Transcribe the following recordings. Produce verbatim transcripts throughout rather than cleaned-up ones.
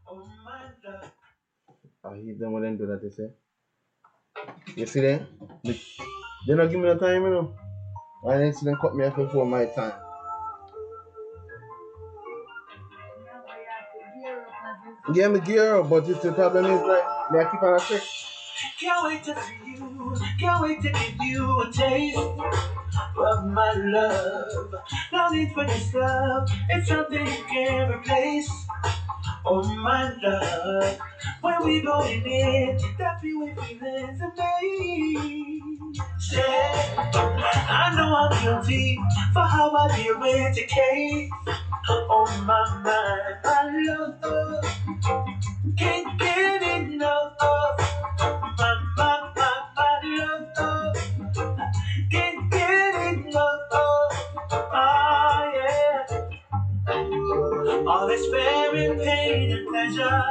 I hate them when they do that, they say. You see them? They, they not give me no time, you know. I didn't see them cut me off before my time. Yeah, me gear up, but it's the problem is like, me I keep on a trick. Can't wait to see you, can't wait to give you a taste of my love. No need for this love, it's something you can't replace. Oh my love, when we going in, that feeling feelings of me. Yeah, I know I'm guilty for how I deal with the case. Oh my mind, I love, can't get enough of my, my, my, my love. Can't get enough of, ah yeah. All this fair and pain and pleasure,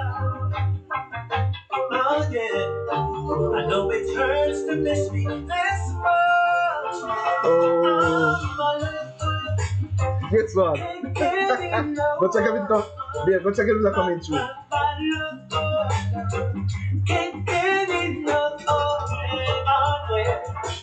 oh yeah. I know it hurts to miss me this much. Oh, guess what? Go check if it's come. Yeah, go check if it's coming through. Can't get enough of it, oh yeah.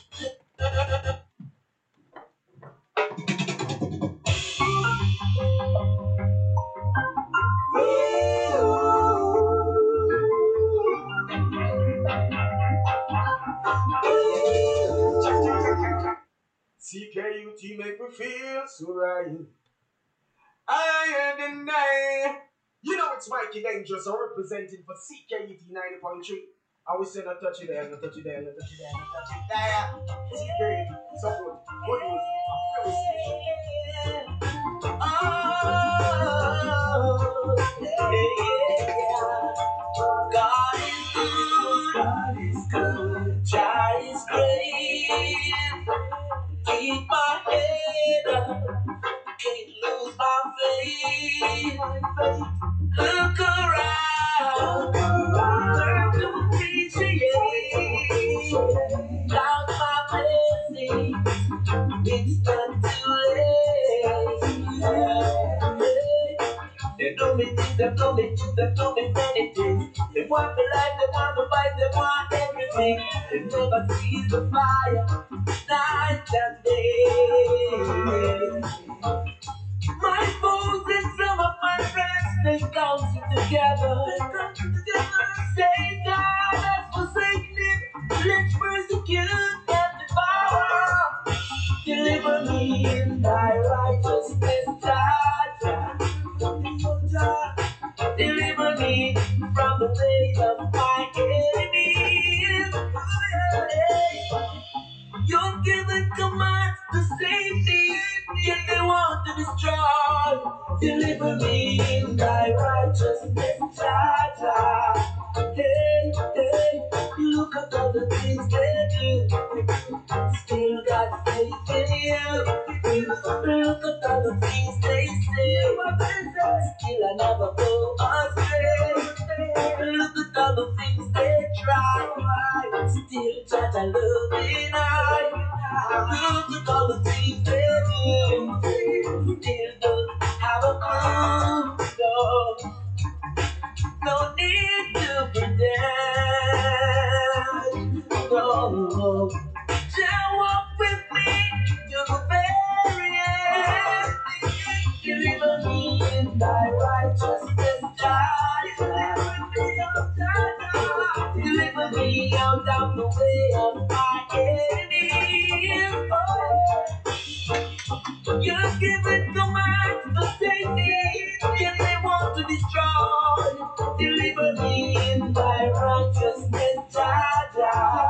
C K U T make me feel so right. I deny. You know it's Mikey Dangerous. I'm representing for C K U T ninety point three. I will say no touch it there, no touch it there, no touch it there, no touch it there. C K U T, support, good news, very station. Oh, yeah, yeah. God is good, God is good, Jah is great. Keep my head up, can't lose my faith. Look around, learn to appreciate. Count my blessings, it's not too late. They know me things, they know me things, they know me many things. They want me life, they want me fight, they want everything. They never see the fire, night and day. My foes and some of my friends, they come together. They come together. Say God has forsaken him. Let's persecute and devour. Deliver me in thy righteousness, Jah. Deliver me from the way of my enemies. You're given commands to save me, yet they want to destroy. Deliver me in thy righteousness, Jah, Jah. Hey, hey, look at all the things they do. Still got faith in you. Look at all the things they say. Still I never go astray. Look at all the things they try. Still Jah, Jah loving I. Look at all the things they do. Still don't have a clue. No, no need to pretend. No, Jah walk with me to the very end. Deliver me in thy righteousness, Jah. Deliver me out of the way of my enemies. Oh, you're given commands to save me, yet they want to destroy. Deliver me in thy righteousness, Jah, Jah.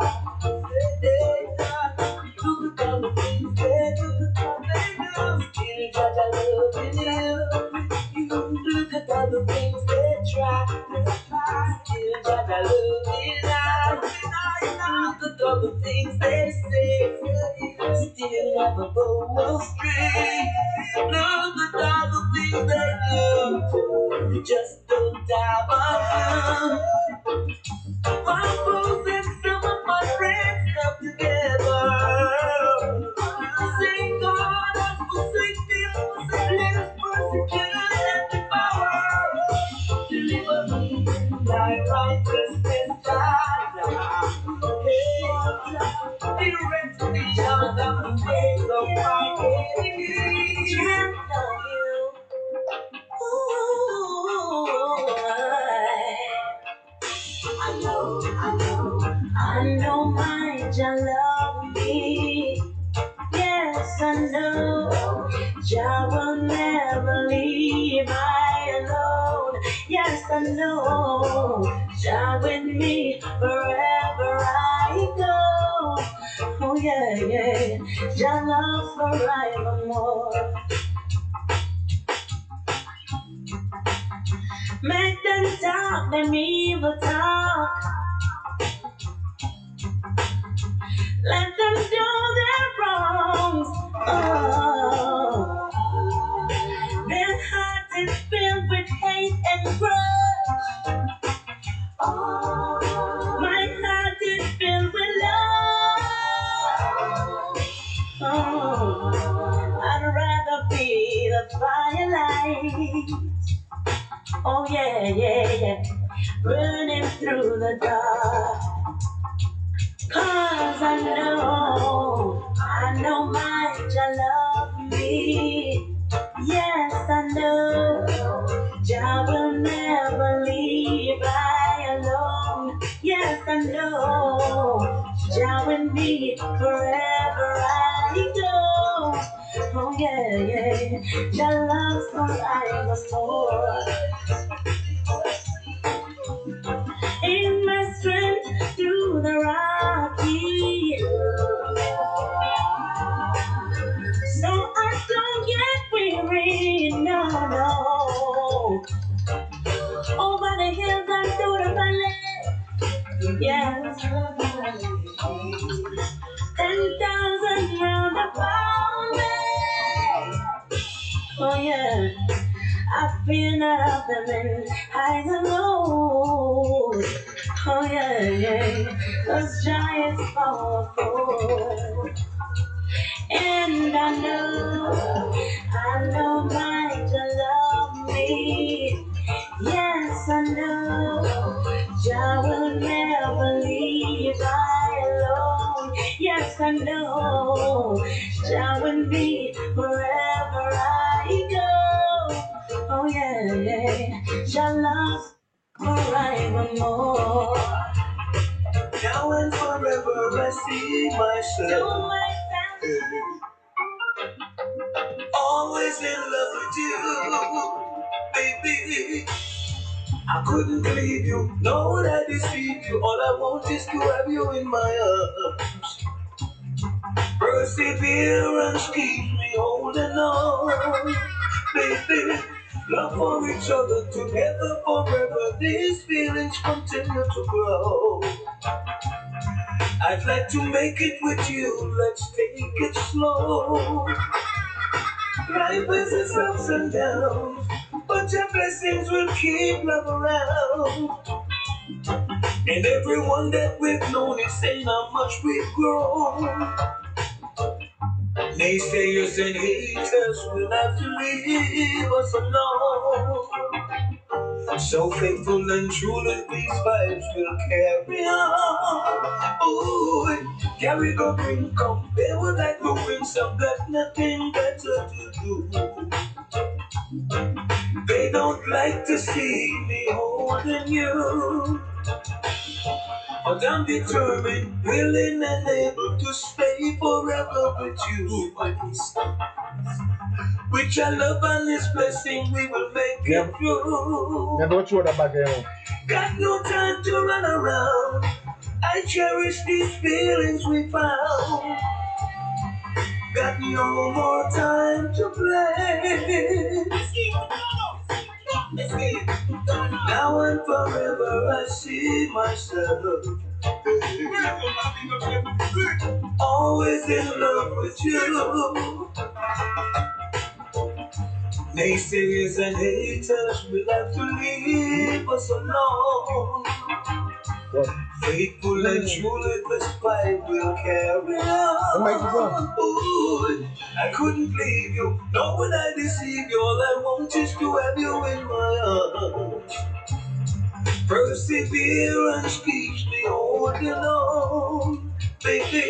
Look at all the things they do. Still Jah, Jah loving you. Look at all the things they try. Still Jah, Jah loving I. Look at all the things they say. Still never go astray. Look at all the things they do. Just don't have a clue. My foes and some of my friends come together. Saying God has forsaken me. Let us persecute and devour. Deliver me The repetition of the days of my enemy. Can't love you. Ooh, I know, I know, I know my Jah love me. Yes, I know Jah will never leave I alone. Yes, I know Jah with me wherever I go. Oh yeah, yeah, Jah loves forevermore. Make them talk, them evil talk. Let them do their wrongs. Oh, their heart is filled with hate and grudge. Oh, my heart is filled with love. Oh, I'd rather be the firelight. Oh yeah, yeah, yeah, burning through the dark. Cause I know, I know my Jah love me. Yes, I know Jah will never leave I alone. Yes, I know Jah with me wherever I go. Oh yeah, yeah, Jah loves forevermore. In my strength through the rocky, so I don't get weary, no, no. Over the hills and through the valley, yes. Ten thousand round about me, oh yeah. I fear nothing in highs and lows. Oh yeah, yeah. Those giants fall forward. And I know, I know my Jah love me. Yes, I know Jah will never leave I alone. Yes, I know Jah with me wherever I go. Oh yeah, yeah, Jah loves forevermore. Now and forever I see myself. Always in love with you, baby. I couldn't leave you, nor would I deceive you. All I want is to have you in my arms. Perseverance keeps me holding on, baby. Love for each other, together forever. These feelings continue to grow. I'd like to make it with you, let's take it slow. Life has its ups and downs, but your blessings will keep love around. And everyone that we've known is saying how much we've grown. Naysayers and haters will have to leave us alone. So faithful and true that these vibes will carry on. Ooh, carry the bring come. They would like to bring some, got nothing better to do. They don't like to see me holding you. But I'm determined, willing and able to stay forever with you. With your love and this blessing, we will make Yeah. it through. Never throw that back there. Got no time to run around. I cherish these feelings we found. Got no more time to play. Now and forever I see myself always in love with you. Naysayers and haters will have to leave us alone. Faithful and true, this fight will carry on. Ooh, I couldn't leave you, nor would I deceive you. All I want is to have you in my arms. Perseverance keeps me holding on, baby.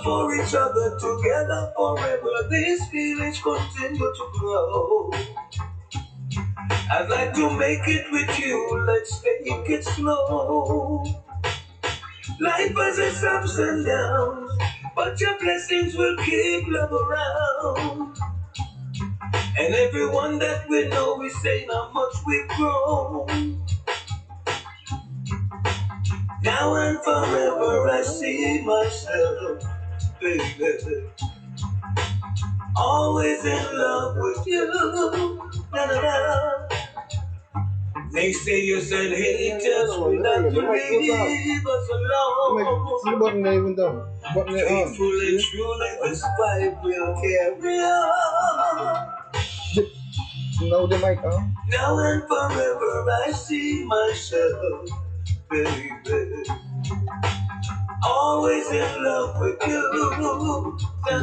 love for each other, together forever. These feelings continue to grow. I'd like to make it with you, let's take it slow. Life has its ups and downs, but your blessings will keep love around. And everyone that we know is saying how much we've grown. Now and forever I see myself, baby, always in love with you. Na, na, na. They say you said haters will not leave us alone. See the button there even down. Button there on. Faithful and true like this pipe will carry on. Now the mic on. Now and forever I see myself, baby, always in love with you.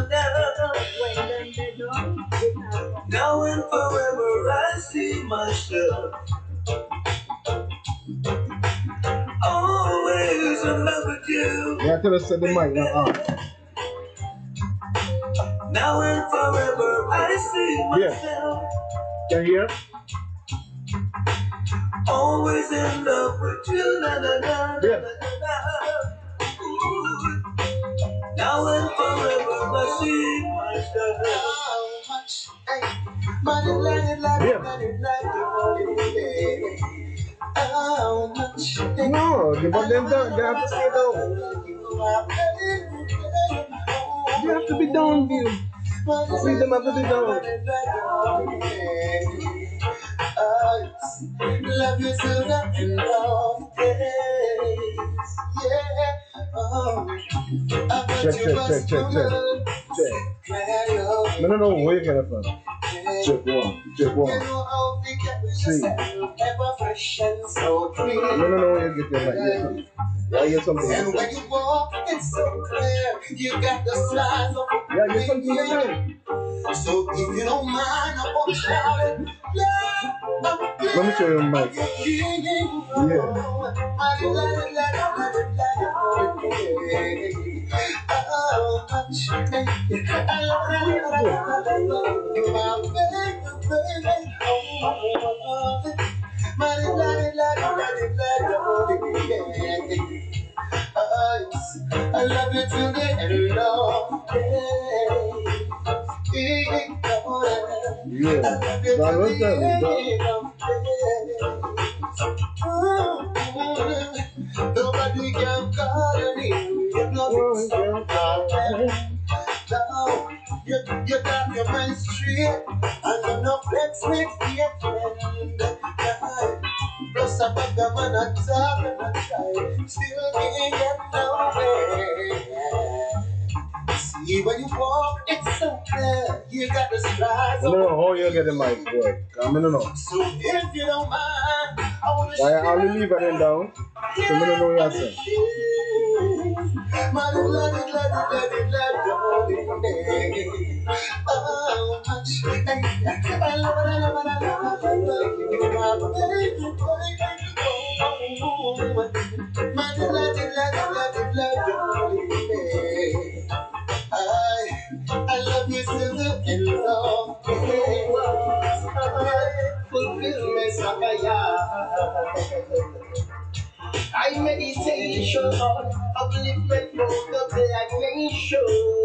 Now and forever I see myself, always in love with you. Yeah, tell us to the mic now on. Now and forever I see Yeah. myself, Can you hear? always in love with you. Na, na, na, Yeah. na, na, na. Ooh. Now and forever I see myself. How much? Hey, money, money, money, Yeah. money, money, how much? No, the button down. They have to stay down. They have to be down, Bill. See them have to be down. Love you till the end of days. Yeah. Oh. Check, check, check, check, check. Check. No, no, no. Where you get it from? Check one. Check one. See. No, no, no. Where you get your mic? Yeah, I hear something. And when you walk, it's so clear. You got the size of a Yeah, I hear something again. so if you don't mind, I want to shout it. Love, Let me show you the mic. yeah. Oh, much. I love my baby, baby. Oh, my love, I love you till the end of days. Yeah. God, what's that? Nobody can call me. You know it's so hard. You, you got your mind straight. And you're not flex with your friend. Plus a bag of man a talk and a try. Still can't get nowhere. See when you walk, it's so clear. You got the strides. No, no, no. How you get the mic? Boy, come in, no, no. So if you don't mind, I wanna I I'll leave it down. So I don't know what you're saying. My love, love, love, love, love, oh, much. I love, I love, I love, I love you, my baby, baby. Oh, my love, love, love, love, love, I, I love you till the end of days. Fulfillment, Sakaya. I meditation, upliftment for the black nation.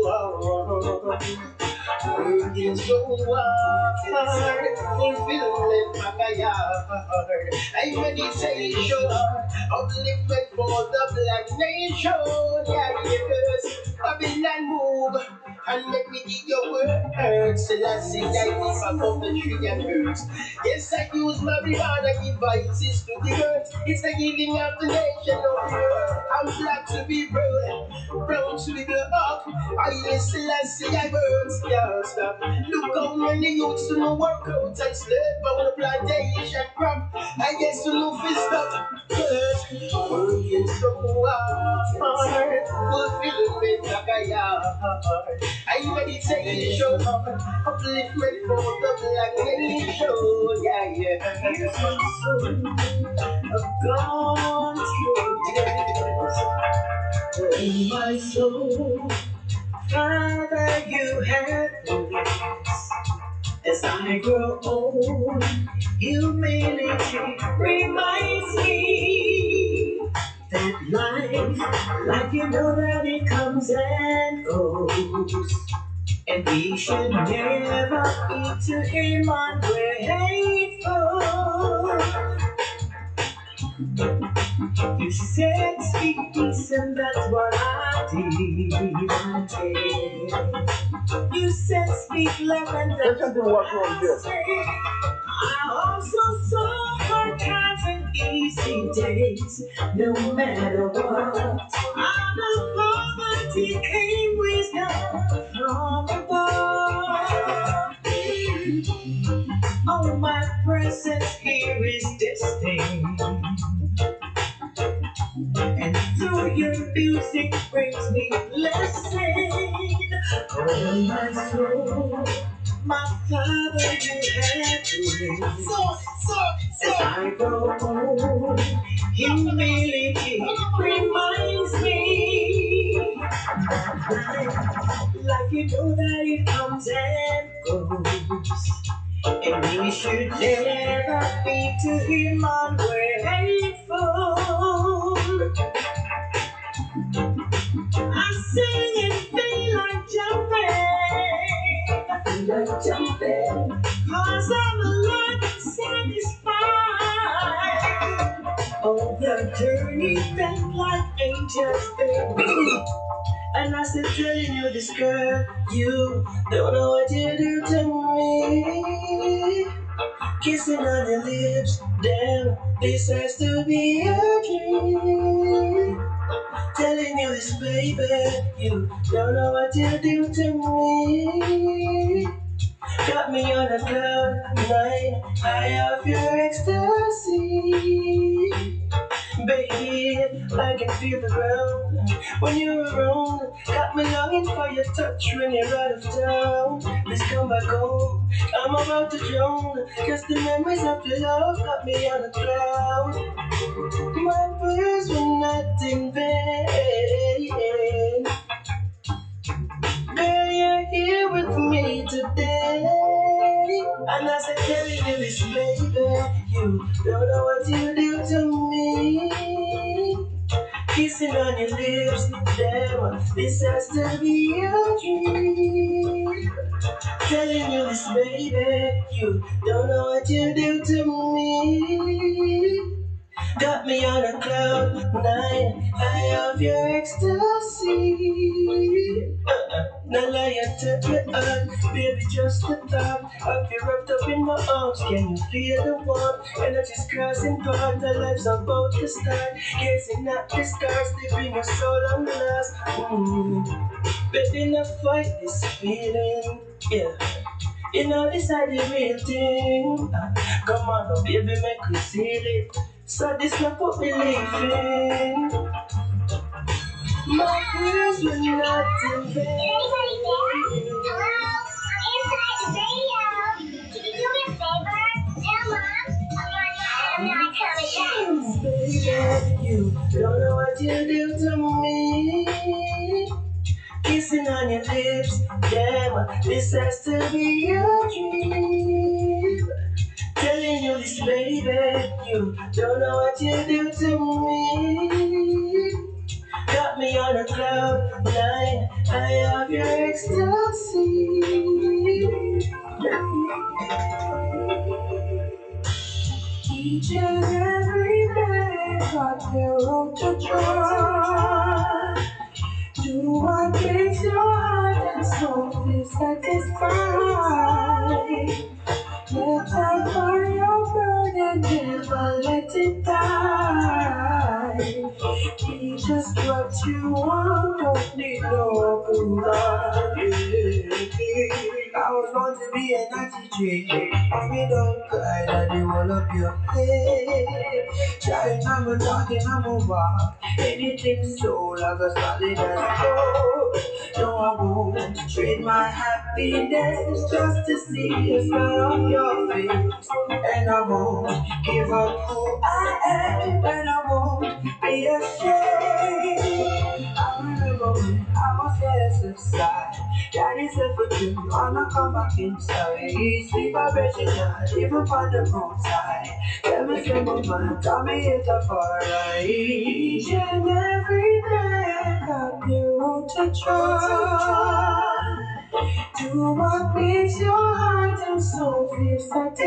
Working so hard, fulfillment, Makaya. I meditation, upliftment for the black nation. Yeah, yes. Babylon move and make me give your words. Selassie, I live above the tree and birds. Yes, I use marijuana, give voices to the earth. It's the healing of the nation of the earth. I'm black to be brown, brown to be black. I yes, Selassie, I words can't stop. Look how many youths to no work out and slave on the plantation crop. I guess you know fist up. Working so hard, fulfillment like I am. I meditation, upliftment for the black nation. Yeah, yeah. I've gone through years in my soul. Father, you have this. As I grow old, humility reminds me that life, like you know that it comes and goes. And we should never be too him ungrateful. You said speak peace and that's what I did. I did. You said speak love and that's what I said. I also saw hard times and easy days, no matter what. Out of poverty came wisdom from above. Oh, my presence here is distinct, and through your music brings me blessing. Oh, my soul, my Father, you have to live. So, so, so. As I go home, humility reminds me, like you know that it comes and goes. And we should never be to him ungrateful. I sing and feel like jumping, I feel like jumping, cause I'm alive and satisfied. Oh, the journey felt like angels fed. And I said, telling you this girl, you don't know what you do to me. Kissing on your lips, damn, this has to be a dream. Telling you this, baby, you don't know what you do to me. Got me on a cloud nine, high off your ecstasy. Baby, I can feel the ground when you're around. Got me longing for your touch when you're out of town. Please come back home, I'm about to drown. Just the memories of your love got me on a cloud. My prayers were not in vain. Girl, you're here with me today. And as I tell you this, baby, you don't know what you do to me. Kissing on your lips, damn, this has to be a dream. Telling you this, baby, you don't know what you do to me. Got me on a cloud nine, high off your ecstasy. Uh-uh. Now lie and take me on, baby, just the thought of you wrapped up in my arms. Can you feel the warmth? Energy's crossing path, our lives are about to start. Gazing at the stars, leaving your soul on last. Mm. Baby, now fight this feeling, yeah. You know this is the real thing. Uh, come on, now, baby, make we seal it. So this not put me leaving. My prayers were not in vain. Is anybody there? Hello? I'm inside the radio. Can you do me a favor? Tell Mom I'm not coming back. Baby, you don't know what you do to me. Kissing on your lips, damn, this has to be a dream. Telling you this, baby, you don't know what you do to me. Got me on a cloud nine, high off your ecstasy. Each and every day, got their road to try. Do what makes your heart and soul feel satisfied. Let that fire burn and never let it die. Be just what you want, don't need no approval. I was born to be an anti-tree. Mommy, don't cry, daddy will up your head. Trying, I'm talking, I'm a walk. Anything so like a solid as gold. No, I won't trade my happiness just to see a smile on your face. And I won't give up who I am, and I won't be ashamed. I remember when I was less aside. wanna come back inside. Sleep a Regina, even on the roadside. Tell me say my man, tell me it's a far ride. Each and every day, got your road to try. Do what makes your heart and soul feel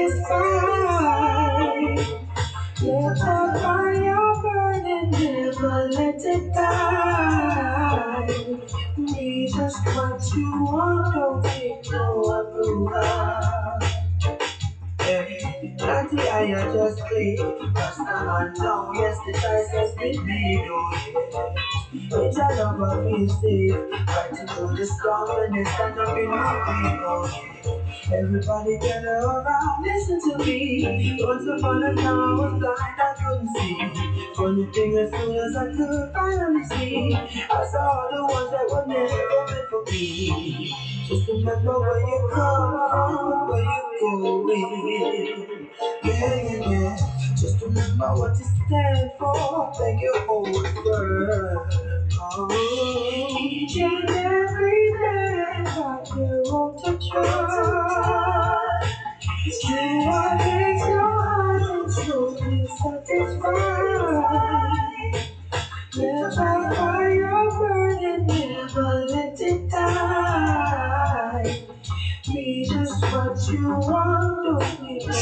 satisfied. Let the fire burn and never let it die. Be just what you want, don't take no approval. Hey, not the eye, I just play. Cause the man down, yes, the choice has been made, oh yes. It's a lover feel safe. Fighting through the storm when they stand up in the field, oh yeah. Everybody gather around, listen to me. Once upon a time I was blind, I couldn't see. Funny thing, as soon as I could finally see, I saw the ones that were never meant for me. Just remember where you come from, where you going. Yeah, yeah, yeah. Just remember what you stand for, make your hold firm. Oh. Each and every day, got your own to try. Do what makes your heart and soul feel satisfied. Let the fire burn and never let it die. Be just what you want, don't need no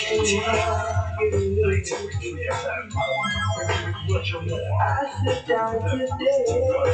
I sit down today.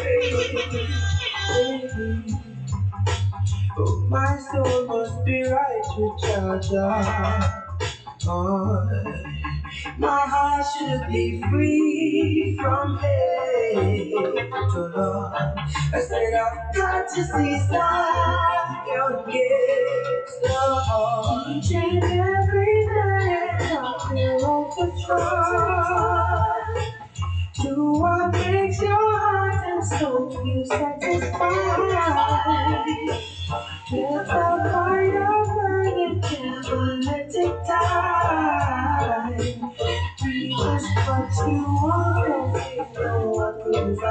Oh, my soul must be right with Jah. Oh, my heart should be free from hate to love. I said I've got to see Zion get love. Each and every day, I'm here to try. Do what makes your heart and soul feel satisfied. Let the fire burn and never let it die. Be just what you want, don't take no approval.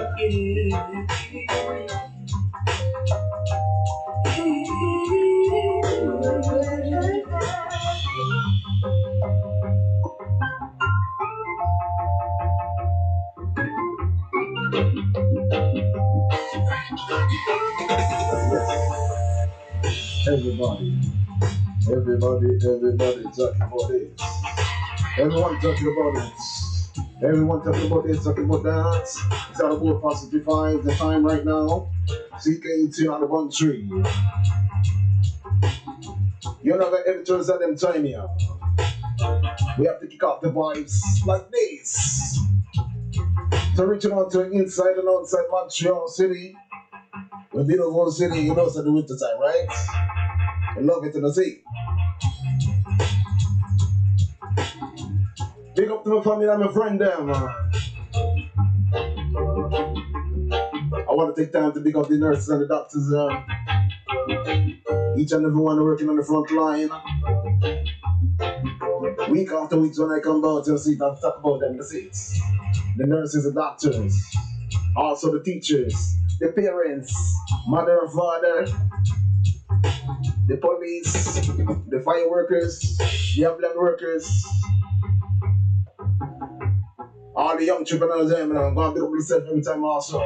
Everybody, everybody, everybody talking about it. Everyone talking about it. Everyone talking about it, talking about that. It's all about positive vibes. The time right now, C K E T on the one tree. You're not gonna ever turn out them time here. We have to kick off the vibes like this. So reaching out to inside and outside Montreal City. We're beautiful city, you know it's the winter time, right? I love it in the sea. Big up to my family and my friend them. I want to take time to big up the nurses and the doctors. Uh, each and every one working on the front line. Week after week when I come down to the seat, I'll talk about them in the seats. The nurses and doctors. Also the teachers, the parents, mother and father, the police, the fire workers, the ambulance workers, all the young entrepreneurs, I'm going to pick up myself every time also.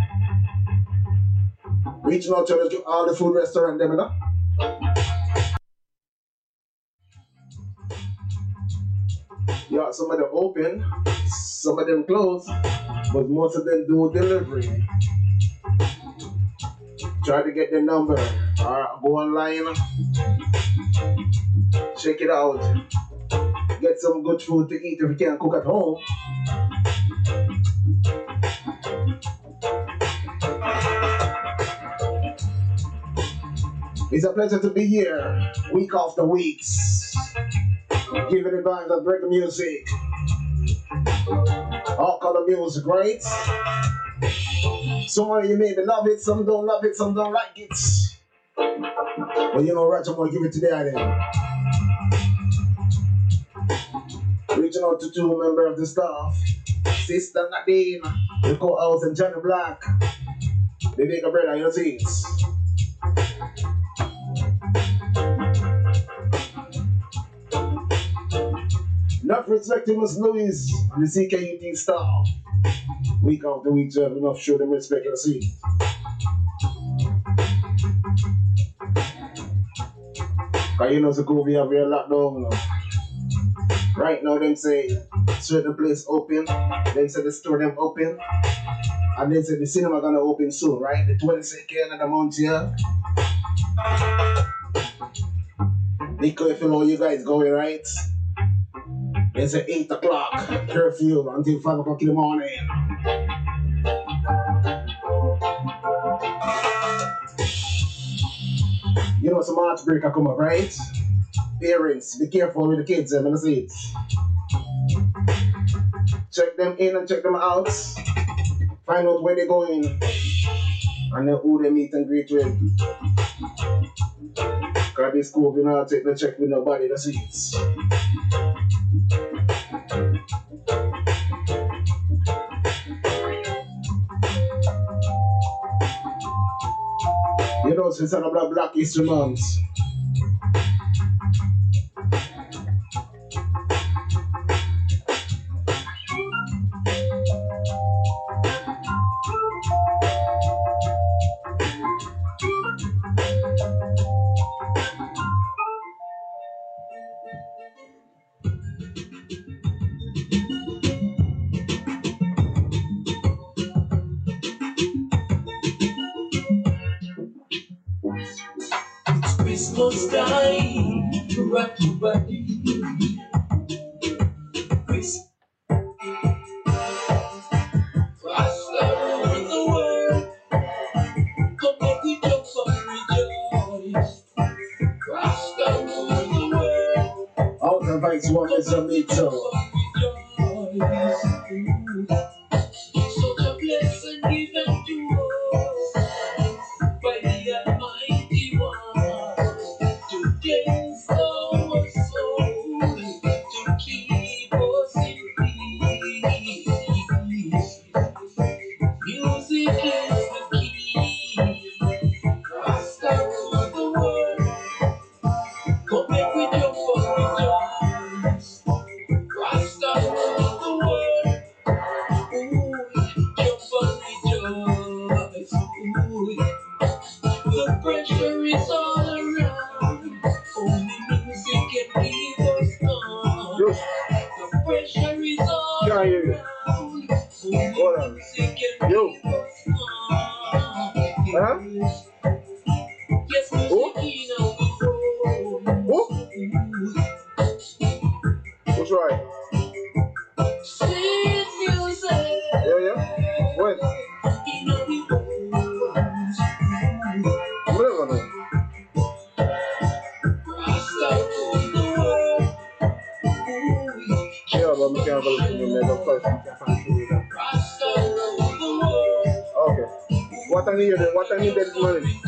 Reaching out to the, all the food restaurant, them, you know? Yeah, some of them open, some of them close, but most of them do delivery. Try to get the number, or go online, check it out. Get some good food to eat if you can't cook at home. It's a pleasure to be here, week after weeks. Giving the vibes of break music. All color music, right? Some of you maybe love it, some don't love it, some don't like it. But you know, right, I'm gonna give it today, then. Reaching out to two members of the staff, Sister Nadine, the co-host, and Johnny Black. They make a brother, you know, see. Not respecting Miss Louise and the C K U T star. Week after week to have enough show them respect and see. Cause you know the go we have a lockdown now. Right now them say certain place open, then say the store them open, and then say the cinema gonna open soon, right? The twenty-second of the month here. Nico, if you know you guys going right, they say eight o'clock curfew until five o'clock in the morning. You know some March break are come up, right? Parents, be careful with the kids, I'm gonna see it. Check them in and check them out. Find out where they're going and then who they meet and greet with. Cause this school we not take the check with nobody, that's it. You know, since I'm about Black History Month. Christmas time to rock your body. Christmas all over the world. Come make we jump and rejoice. Christ all over the world. All the vibes want is a meet so. Such a blessing given to us by the Almighty One to cleanse our soul, to keep us in peace. Music is the key. Christ all the world. Come make we jump and rejoice. Christ all the world. Ooh, jump and rejoice. Ooh, the pressure is all around. Only music can keep us calm. Yes. The pressure is all Can't hear you. around. Only Hold on. music can Yo. keep us calm. Huh? Yes, Who? music in our home. Who? What's right? Sweet music Yeah, yeah. When? in our homes. I'm never know. Christ all the world. Ooh, Yeah, but we can't go to the middle first. We can't find through that. Christ all the world. Okay. What I need then? What I need this morning?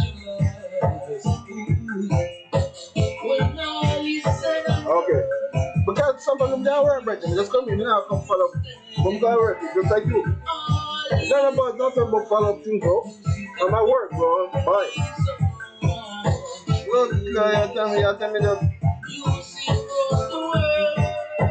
When all is said and Okay. Because sometimes I'm down work, Brethren. Just come in and I'll come follow. I'm going to work, just like you. all It's not about nothing but follow up things, bro. I'm at work, bro. Bye. Look, you know, you tell me, you tell me that. you see across the world.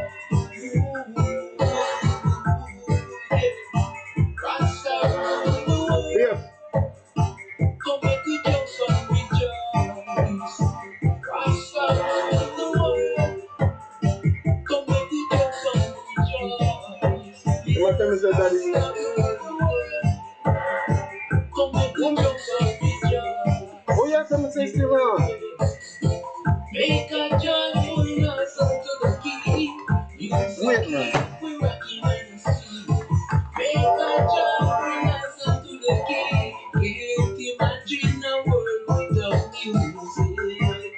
Christ all the world. Yes. Come make we jump and rejoice. Christ all the world. Come make we jump and rejoice. You must tell me that, Daddy. Christ all the world. Come make we jump and rejoice. Oh, you have to say still around. Make a joyful noise unto the King. Wait, man. We rocking in the sea. Make a joyful noise unto the King. Can't imagine a world without music.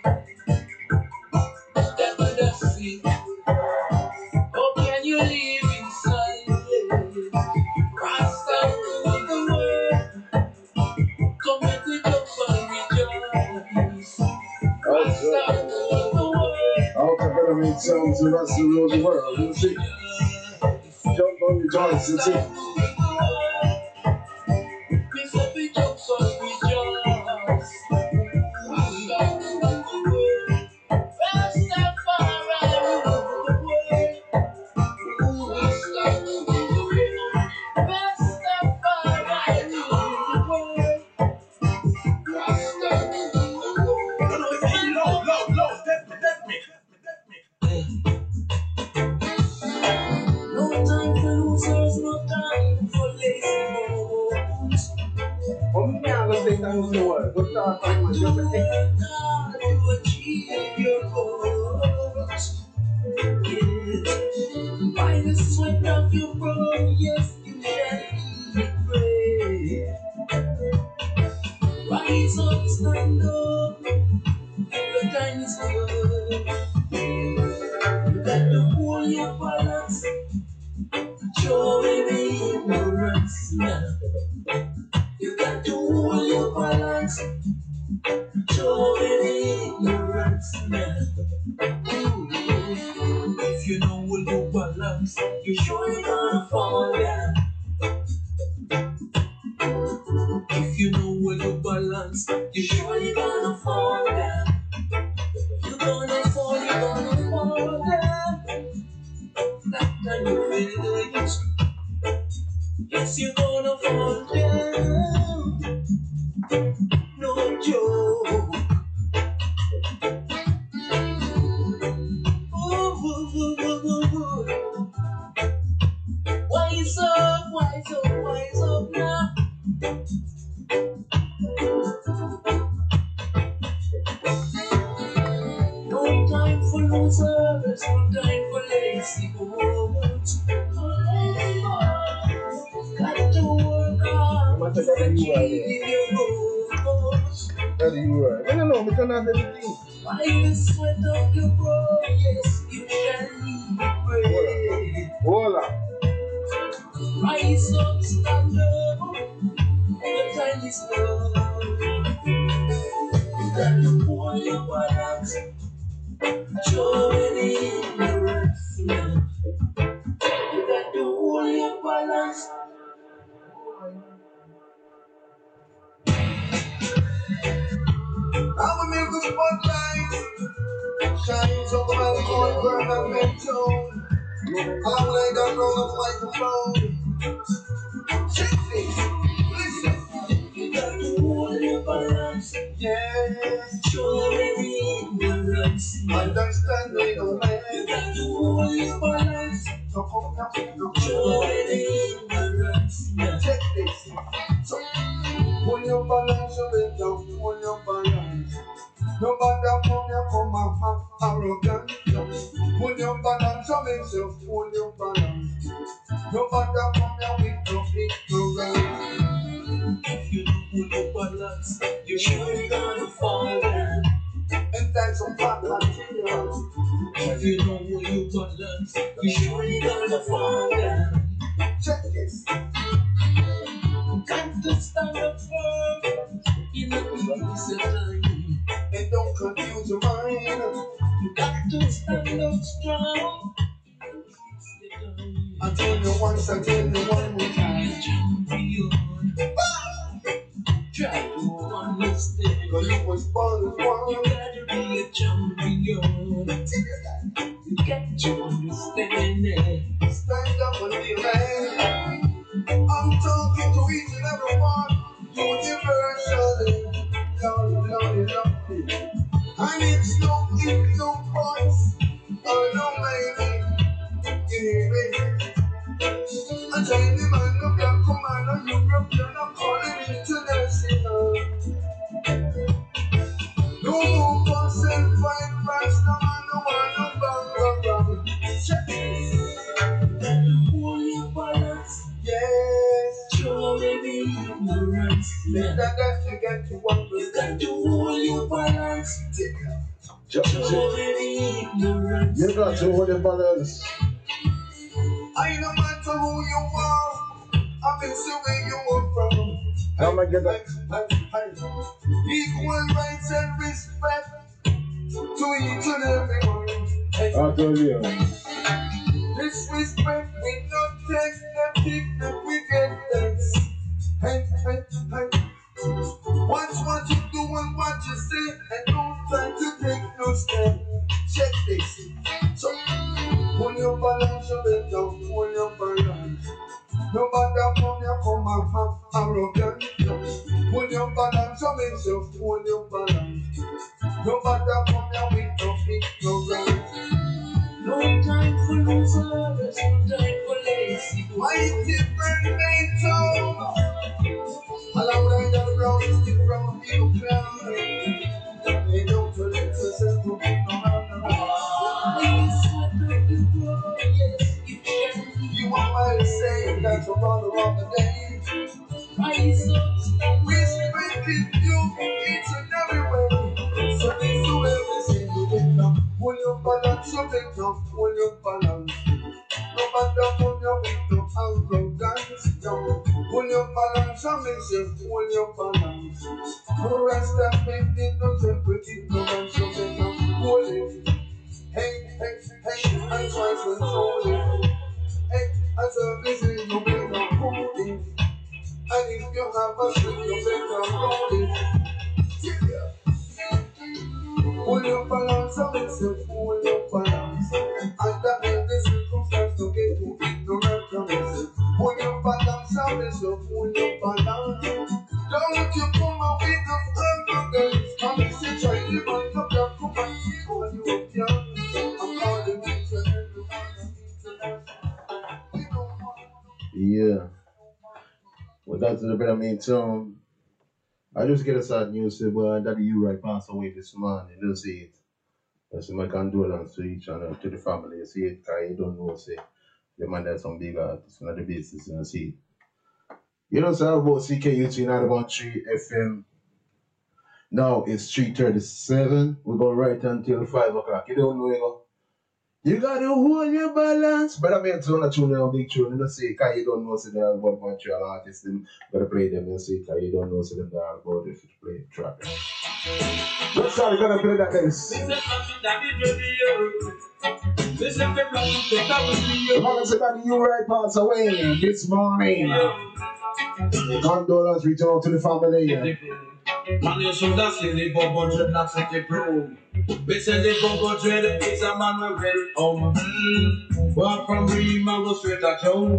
That would have seen. How can you live in silence? Christ all the world. Come make we jump and rejoice. Christ all the world. I'll come better make sounds to us to rule the world. You see. Jump on your joints and see. times in the world. What's that? To work hard to achieve your goals. Yes. By the sweat of your brow, yes, you shall be praised. Rise up, stand up, the time is good. You got to hold your balance, show any ignorance now. You got to hold your balance, show any ignorance now. If you know hold your balance, you surely gonna fall down. If you know hold your balance, you surely gonna fall down. You're gonna fall, you're gonna fall down. That time you feel the use. Yes, you're gonna fall down. No joke. Ooh, ooh, ooh, ooh, ooh, ooh. Wise up, wise up, wise up now. No time for losers, no time for lazy bones. Got to work hard to achieve your goals. Tell you right. I don't know, I cannot everything. By the sweat of your brow, yes, you shall be praised. Hold on. Rise up, stand up, the time is low. You got to hold your balance, show any ignorance now. You got to hold your balance. I'm a little spotlight, shines on the microphone, burn up and tone. I'm like that roll of microphone. Check this, listen. You got to hold your balance, yes. Show any ignorance, understanding of man. You got to hold your balance, so come down, show any ignorance. Check this, so hold your balance, you better hold your balance. Nobody come here come and act arrogant. Hold your balance, so make sure hold your balance. Nobody come here with no ignorance. If you don't hold your balance, you're surely gonna fall down. And that's a fact continuous. If you don't hold your balance, you're surely gonna fall down. Check this. Got to stand up firm in the easy time. And don't confuse your mind. You got to stand up strong. I tell you once, I tell you one more time. Champion. Try to understand. Cause you was born as one. You gotta be a champion. You got to understand it. Stand up and be a man. I'm talking to each and every one. Universally. Lordy, lordy, lordy. And it's no, it's no voice. Oh no, baby. Yeah, baby. I tell the man, look at come on, and you broke down, I'm calling international. No more for self-fight, Rasta man, no one, no bang, bang, bang. Check this. Hold your balance, yes. Show me the ignorance. Let that that you get to what you got to hold your balance. Just Show me the ignorance. you got to hold your balance. I no matter who you are, I miss you where you are from. How am I get that? Equal rights and respect to each and everyone. I'll tell you. Disrespect we not take them kick that we get thanks. Hey, hey, hey. Watch what you do and what you say, and don't try to take no step. Check this. So, hold your balance, you better hold your balance. Nobody come here come and act arrogant. Hold your balance, you make sure hold your balance. Nobody come here with no ignorance. No time for losers, no time for lazy. Why is it burn me too? Allow them to run, stick around. say that you're all around the day. We speaking you each and every way. So this is where we say you better. Hold your balance, you better. Hold your balance. No matter how you wake up and go dance down. Hold your balance and make sure hold your balance. No rest and make it no jeopardy. No man so better hold it. Hey, hey, hey, and try to control it. Hey, as a visit you better hold it. And if you have a slip you better hold it. Yeah. Hold your balance and make sure hold your balance. Under any circumstance, don't get too ignorant to miss it. Hold your balance and make sure hold your balance. Don't let you come out with the confidence. I'm missing try to live on your back, come back to call you up young. I'm calling you to everyone international. Yeah. Well, that's the better main tune. I just get a sad news, say, boy, Daddy U-Right passed away this morning. You don't see it. I say my condolence to each and uh, to the family. You see it, because you don't know, say, the man that's some big artists on the basis, you know, see it. You know, so about C K U T ninety point three F M. Now it's three thirty-seven. We go right until five o'clock. You don't know, you know. You gotta hold your balance. But I mean, it's not a tune, a big tune. You know, see, because you don't know, say, they're about Montreal artists. Them gotta play them, you see, because you don't know, say, them they're about if you play the track. Let's start gonna play that bass. The man said that you right pass away this morning. Condolence reach out to the family. Man, you should have seen the Bobo Dread, not such a pro. We say the Bobo Dread is a man with well humble. Walk from Rima, go straight at home.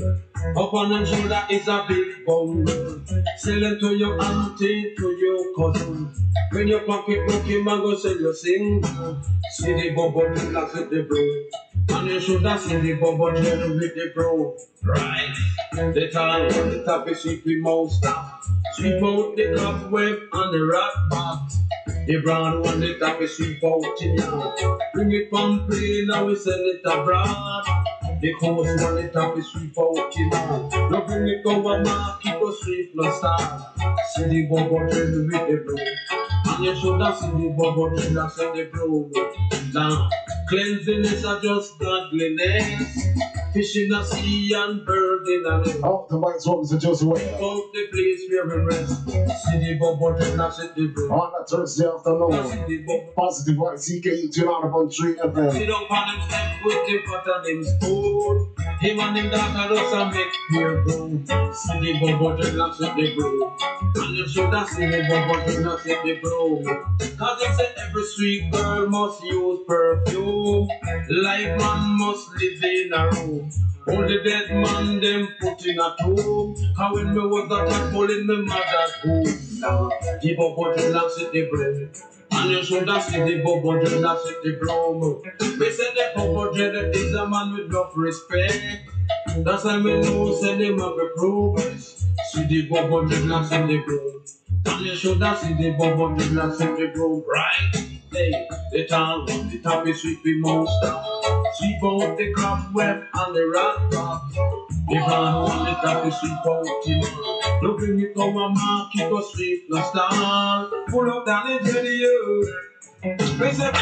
Up on the shoulder is a big bone. Sell it to your auntie, to your cousin. When your pocket book, you man go sell your sing. See the Bobo Dread, not such a pro. And you should have seen the Bobo Dread with the pro. Right. The time on the top is sweep the mouse stop. Sweep out the cobweb and the rat bat. The brown one, the top is sweep out in yard. Bring it from plane, now we send it abroad. The coast one, the top is sweep out in yard. Now bring it over mark, keep a sweep no start. See the Bobo Dread with the broom. And you should have seen the Bobo Dread and send the broom. Now, cleanliness are just godliness. Fish in the sea and bird in the lake. Oh, the mic's open, so just wait. Out the place where we rest. See the Bobo Dread, not see the broom. On that Thursday afternoon, Positive Vibes C K U T ninety point three F M. Sit down on them step with the pot and them spoon. Him and him daughter does a make beer broom. See the Bobo Dread, not see the broom. And you should have seen the Bobo Dread, not see the broom. Cause they say every sweet girl must use perfume. Like man must live in a room. Only dead man them put in a tomb. How when me was a tadpole in my mother's womb. The Bobo Dread, not see the broom. And you should have seen the Bobo Dread, not see the broom. We say the Bobo Dread is a man with enough respect. That's why we know say them have a progress. See the Bobo Dread, not see the broom. And you should have seen the Bobo Dread, not see the broom. Right? Hey, the town on the top is sweeping most down. Sweep out the cobweb and the rat trap. The brown on the top is sweep out the man. Don't bring it over mark, keep a sweep no stand. Pull up down into the earth. Raise it.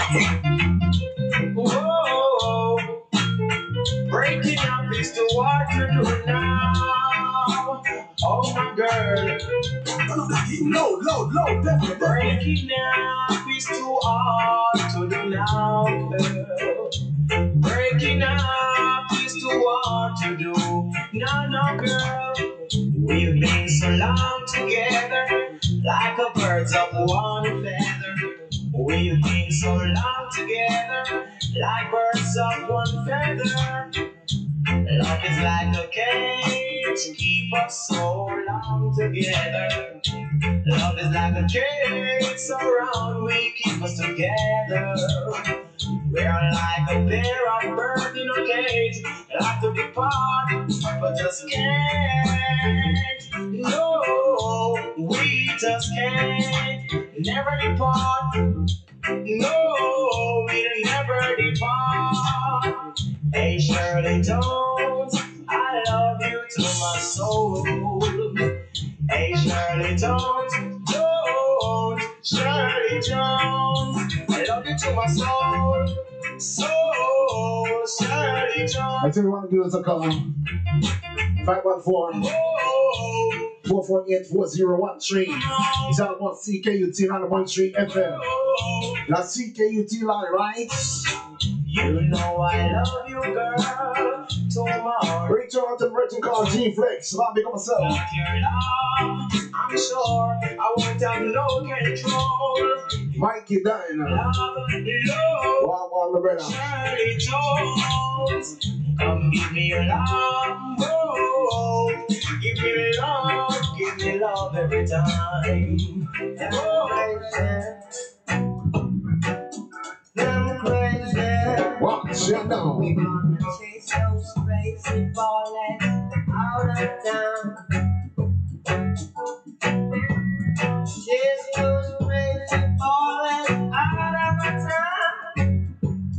Whoa. Breaking up is to what you do now. Oh my girl. Low, low, low, definitely. Breaking up is too hard to do now, girl. Breaking up is too hard to do. No, no, girl. We've been so long together, like a birds of one feather. We've been so long together, like birds of one feather. Love is like a cage, keep us so long together. Love is like a cage, surround we keep us together. We're like a pair of birds in a cage, like to depart, but just can't. No, we just can't. Never depart. No, we'll never depart. Hey, Shirley Jones, I love soul, soul, Shirley Jones. I tell you want to give us a call. five one four, four four eight, four zero one three. It's all about C K U T nine point three F M. That's C K U T line, right? You know I love you, girl. Tomorrow. Reach out to Virgin call G-Flex. I'll become myself. Your love, I'm sure I won't have no control. Mikey Diner. Love, love. Wow, wow, my brother. Shirley Jones. Come give me your love. Oh, give me love. Give me love every time. Oh, I'm crazy. Watch your now. We gonna chase those crazy ballers out of town. Chase those crazy ballers out of town.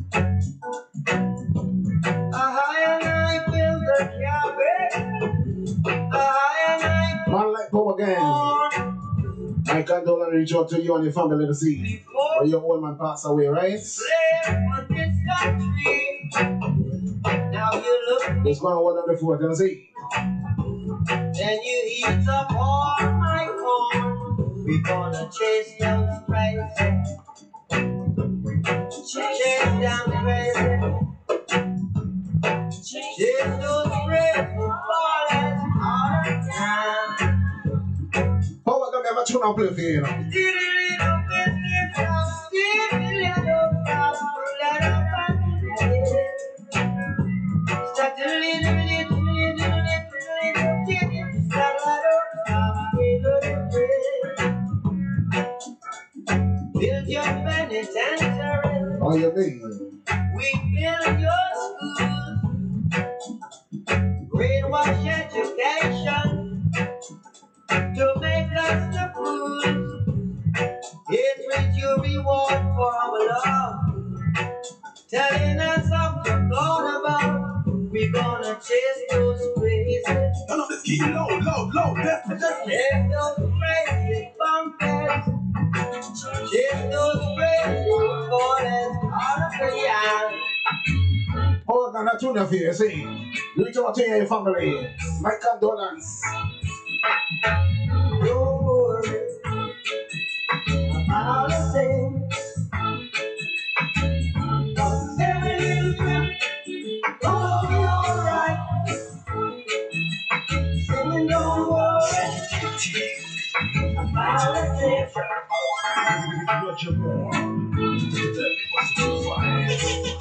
A high and I build the cabin. A high and I Man like Power Gang. I condole and reach out to you and your family to see where your old man passed away, right? for this country. Now you look Let's go on one on the fourth and see. and you heat up all my corn. We gonna chase those crazy. Chase down crazy. Chase those crazy ballers all the time. Power Gang never tune and play for you, you know. Did a little business, did a little stuff, let up start a little, little, little, little, little, little, start a little, build your penitentiary. Oh, you mean? We build your schools, brainwash education to make us the fools. Hatred your reward for our love, telling us something gone about. We gonna chase those crazy. Turn up the key, low, low, low, left, left. Chase those crazy bumpers. Chase those crazy ballers out of the yard. Power Gang not tune for you, see. Reach out to you and your family. My condolence. Don't worry about a thing. Cause every little bit gonna be alright. Singing don't worry about a thing. What you want? That was too fine.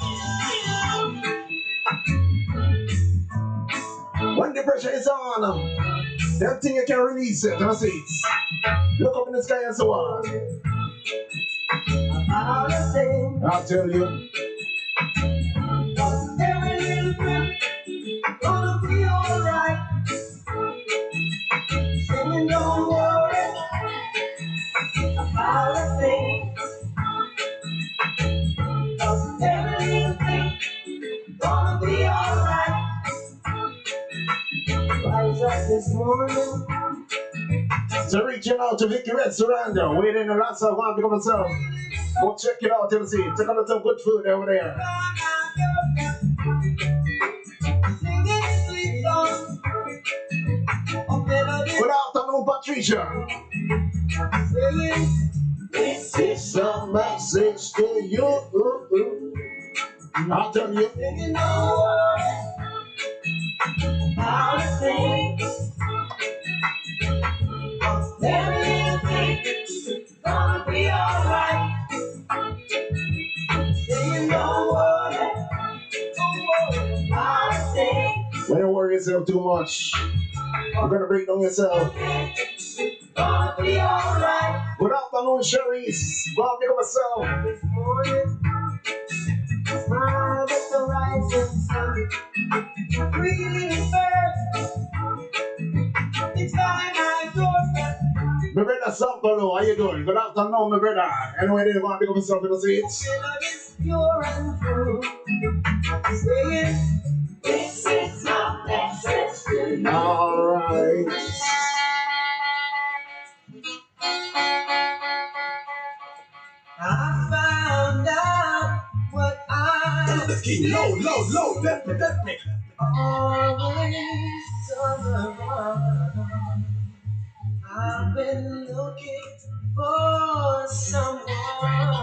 When the pressure is on, that thing you can release it, that's it. Look up in the sky and so on. About a thing. I'll tell you. Cause every little bit gonna be alright. Singing don't worry about a thing. Cause every little thing gonna be alright. Rise up this morning. So reaching out to Vicky Red Surrender, waiting in the last of one become myself. Go check it out and see. Check out some good food over there. Singing sweet songs of melody. Good afternoon, Patricia. Singing This is a message to you. I'll tell you. singing don't worry about a thing. Cause every little thing gonna be alright. Singing don't worry, don't worry about a thing. When you worry yourself too much, you're gonna break down yourself. Gonna be alright. Good afternoon, Cherise. Go and pick up myself. This morning, smile with the rising sun. Breathing first, it's by my doorstep. My brother Sampolo, how you doing? Good afternoon, my brother. Anyway, they go and pick up myself in the seats. Melody's pure and true. Saying, this is my message to you. Alright. I found out keep low, low, low, definitely, definitely. Always on the run. I've been looking for someone.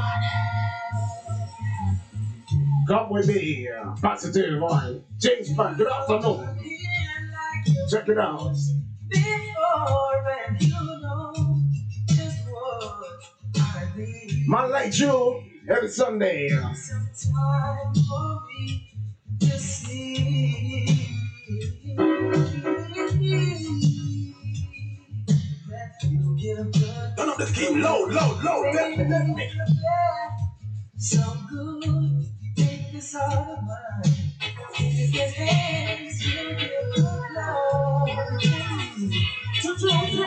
Come with me, uh, positive one. James Bond, good afternoon. Check it out. Before and you know just what I need. Man like you, every Sunday. Some time for me to see that you give good. Turn up this keep low, low, low, definitely, definitely. So good, take this heart of mine. If your hands, you give good love. To do, to do,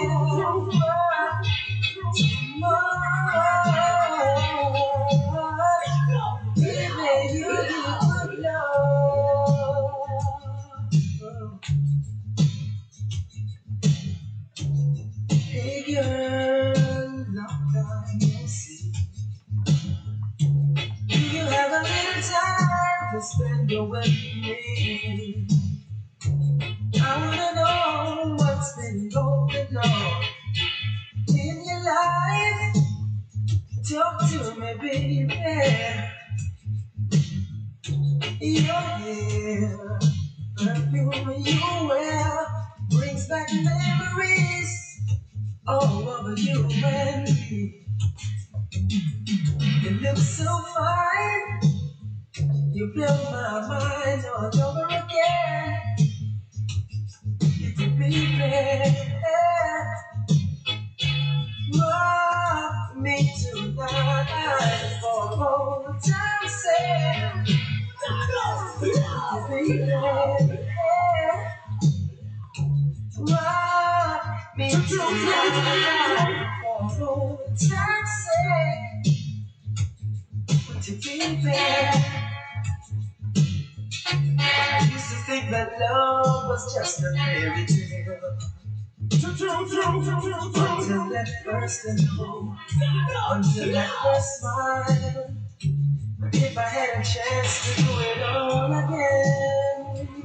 give me you good love. Hey girl, long time no see. Do you have a little time to spend with me? I wanna know what's been going on in your life. Talk to me, baby. Your hair, perfume you wear brings back memories all over you and me. You look so fine. You blow my mind all over again. Baby, rock me tonight for all time's sake. Baby, rock me tonight for all time's sake. But you baby, I used to think that love was just a fairy tale. Until that first hello, until that first smile. If I had a chance to do it all again,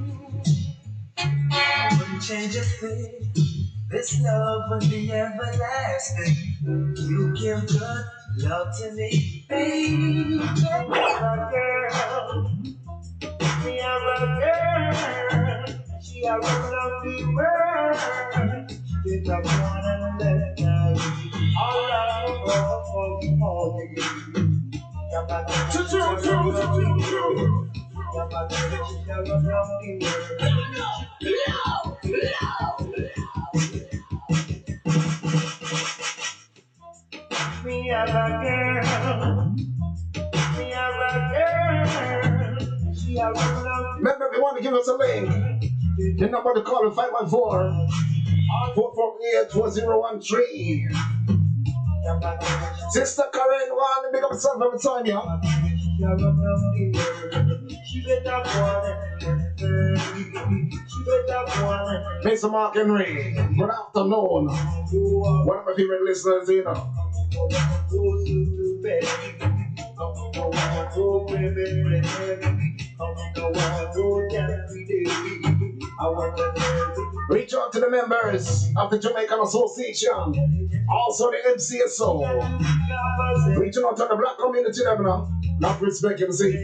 I wouldn't change a thing. This love would be everlasting. You give good love to me, baby. My girl, me have a girl. She have a lovely world. It's a one and let now. All I want for you all again. True, true, true, true, true. Me have a girl. Me have a girl. She have a love. Remember, if you want to give us a link, the number to call is five one four, four four eight, two zero one three. Sister Karen, one, big up yourself every time, yeah. Mister Mark Henry, good afternoon. One of my favorite listeners, you know. Reach out to the members of the Jamaican Association, also the M C S O. Reaching out to the black community, them now. Not respect and see.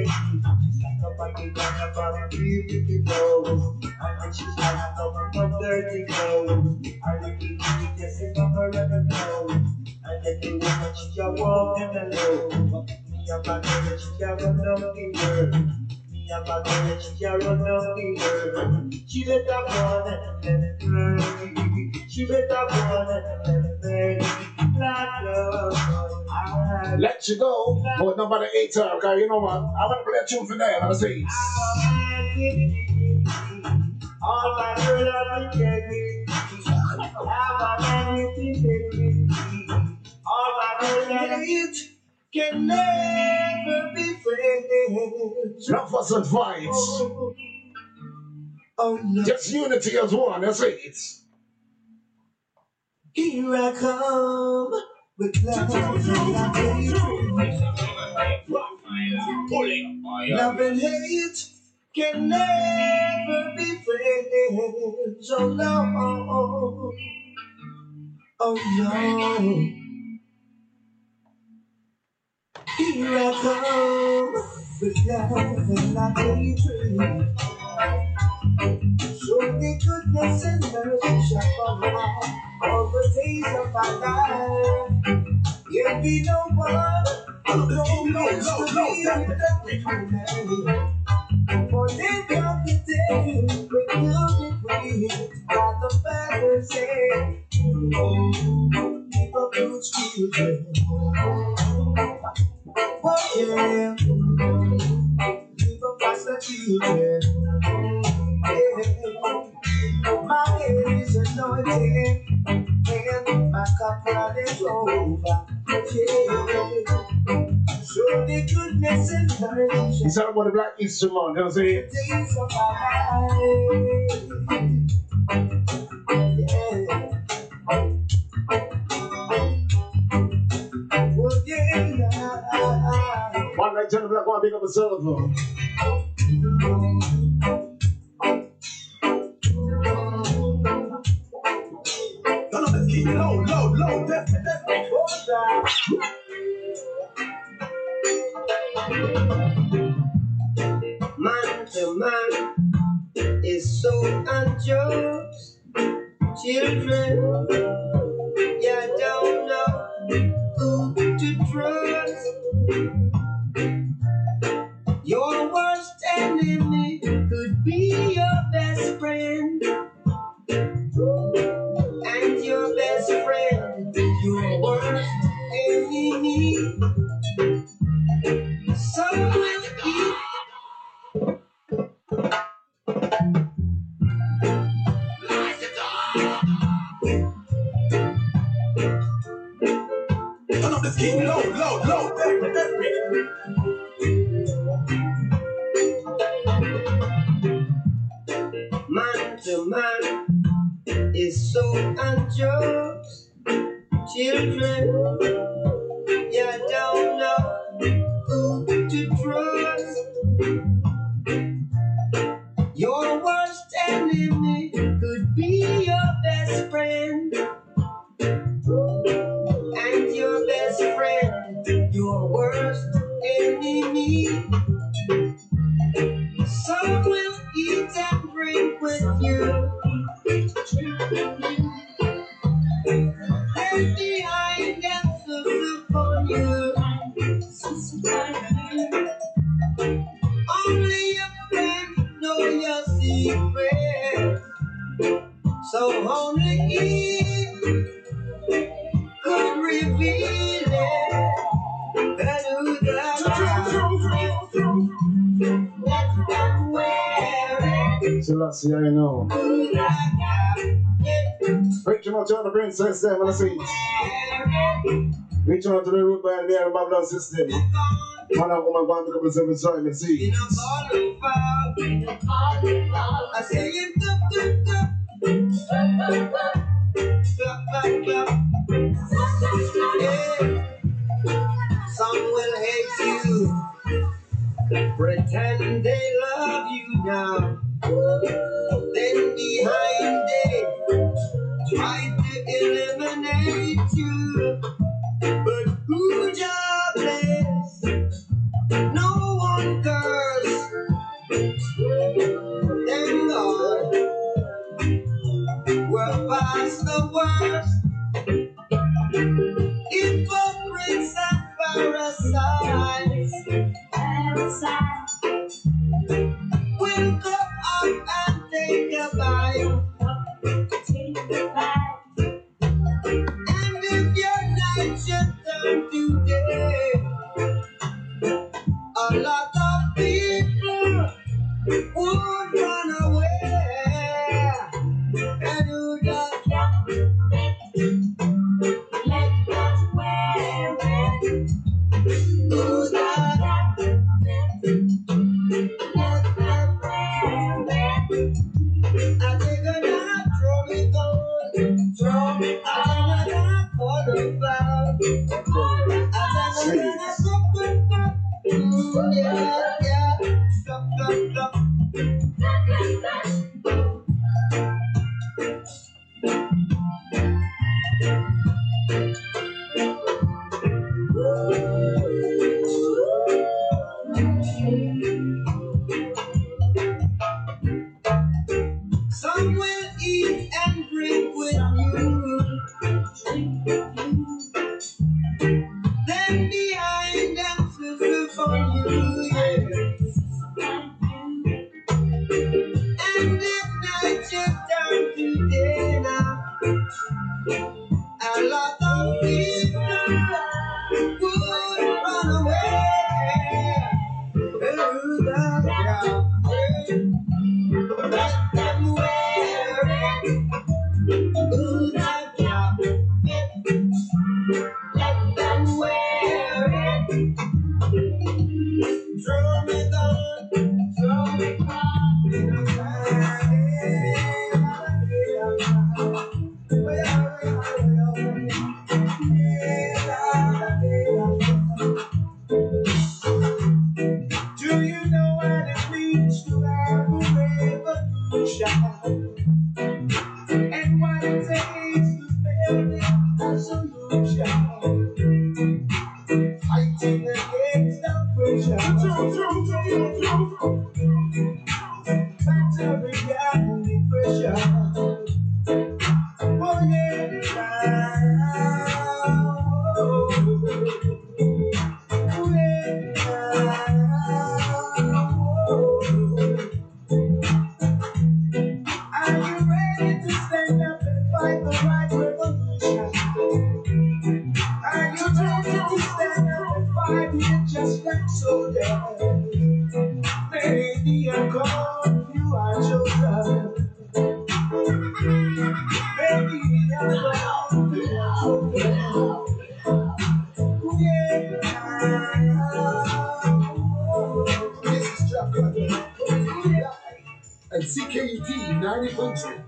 She let that one and she let that one and let you go, but nobody ate her, okay? You know what? I'm gonna play a tune for them, I'm gonna say all my girl have been taking. Have anything taking. All my girl can never be friends. Not for some fights. Oh no. Just unity as one, that's it. Here I come with love. Love and hate can never be friends. Oh no. Oh no. Here I come with love and not hatred. Show me goodness and mercy shall follow all the days of my life. There'll be no one, no place to be without you. For then comes the day when you'll be free. Like the Bible says, keep up your children. Oh yeah, keep up your children. Yeah. My head is anointed and my cup runneth over. Yeah. Show the goodness and mercy. It's all about the Black History Month, you know what I'm saying? Days of my life. Yeah. Oh yeah. One night, Johnny Black, one big up yourself. Low, low, low, definitely, definitely. Man to man is so unjust. Children, you don't know who to trust. Your worst enemy could be your best friend. And your best friend, your worst enemy. Some will eat. Turn up the skin low, low, low, definitely, definitely. Man to man is so unjust. Children, you don't know who to trust. Your worst enemy could be your best friend. And your best friend, your worst enemy. Some will eat and drink with you. And behind them suit on you. Only a friend know your secret. So only he could reveal it. And who does Selassie, I know. Reaching out to the princess there, when I see it. Reaching out to the root by the air Babylon system. Man and woman going to come to seven time and see. I say it up, up, up. Clap, clap, clap. Yeah. Some will hate you, pretend they love you now. Then behind they try to eliminate you. But who jobless? No one curse. Thank God we're past the worst. Hypocrites and parasites. Will come up and take a bite. And if your night should turn to day, a lot of people would run away. And who does let us wear it? Who does let them wear it? I take a knife, throw me down, throw me out, and I fall about. I take a knife, yeah, yeah. Stop, stop, stop. Some will eat and drink with you. Then behind them slip on you, yeah. And at night you turn to dinner. A lot of people would run away. Oh, yeah. Let them wear it. Oh, yeah. Let them wear it. Throw me down, throw me Do you know what it means to have a revolution? And what it takes to build a solution? Fighting against oppression. Battle reality pressure. Oh yeah. Oh, are you ready to stand up and fight the right revolution? Are you ready to stand up and fight it just like soldiers? Maybe I'm called, you are chosen. Maybe I'm called, you are chosen. Yeah. This is Chuck and C K U T ninety point two.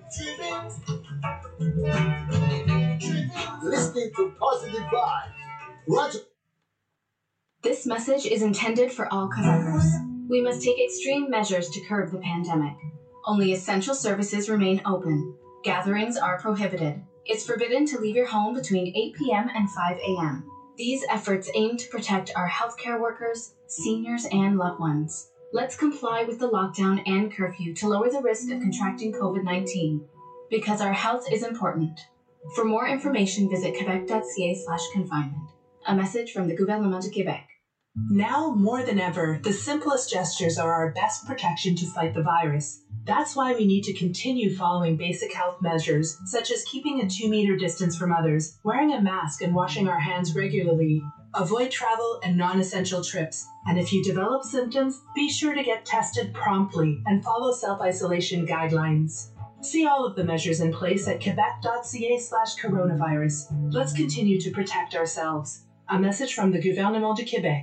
Listening to positive vibes. Roger. This message is intended for all Quebecers. We must take extreme measures to curb the pandemic. Only essential services remain open. Gatherings are prohibited. It's forbidden to leave your home between eight p.m. and five a.m. These efforts aim to protect our healthcare workers, seniors, and loved ones. Let's comply with the lockdown and curfew to lower the risk of contracting COVID nineteen, because our health is important. For more information, visit quebec.ca slash confinement. A message from the Gouvernement du Québec. Now more than ever, the simplest gestures are our best protection to fight the virus. That's why we need to continue following basic health measures, such as keeping a two-meter distance from others, wearing a mask and washing our hands regularly. Avoid travel and non-essential trips. And if you develop symptoms, be sure to get tested promptly and follow self-isolation guidelines. See all of the measures in place at quebec.ca slash coronavirus. Let's continue to protect ourselves. A message from the Gouvernement du Québec.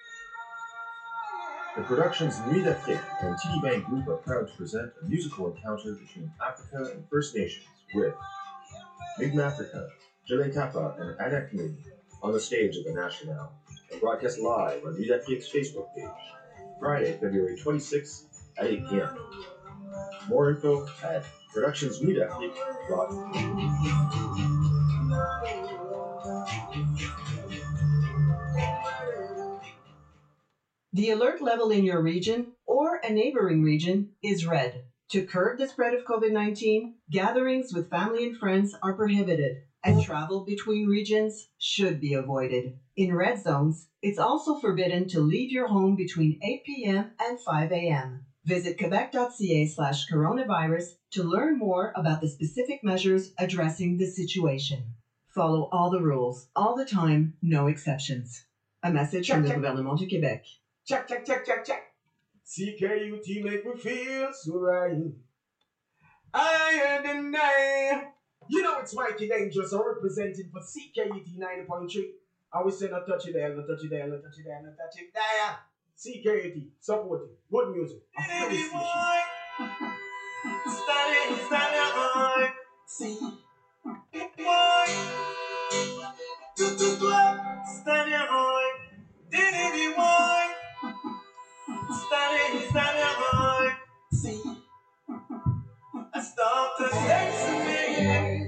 The Productions Nuit d'Afrique and T D Bank Group are proud to present a musical encounter between Africa and First Nations with Migma Africa, Jele Kappa, and Anakni on the stage at the National and broadcast live on Nuit d'Afrique's Facebook page, Friday, February twenty-sixth at eight p.m. More info at productions nuit d'afrique dot com. The alert level in your region or a neighboring region is red. To curb the spread of COVID nineteen, gatherings with family and friends are prohibited, and travel between regions should be avoided. In red zones, it's also forbidden to leave your home between eight p.m. and five a.m. Visit quebec.ca slash coronavirus to learn more about the specific measures addressing the situation. Follow all the rules, all the time, no exceptions. A message Check, from the check. Gouvernement du Québec. Check, check, check, check, check. C K U T make me feel so right. I and I. You know it's Mikey Dangerous. I'm representing for C K U T ninety point three. I will say no touch it there, no touch it there, no touch it there, no touch it there. C K U T, support it. Good music. A free station. Standing, standing on. See. Why? Do, do, do. Standing on. Diddy, why? Stop to say to me.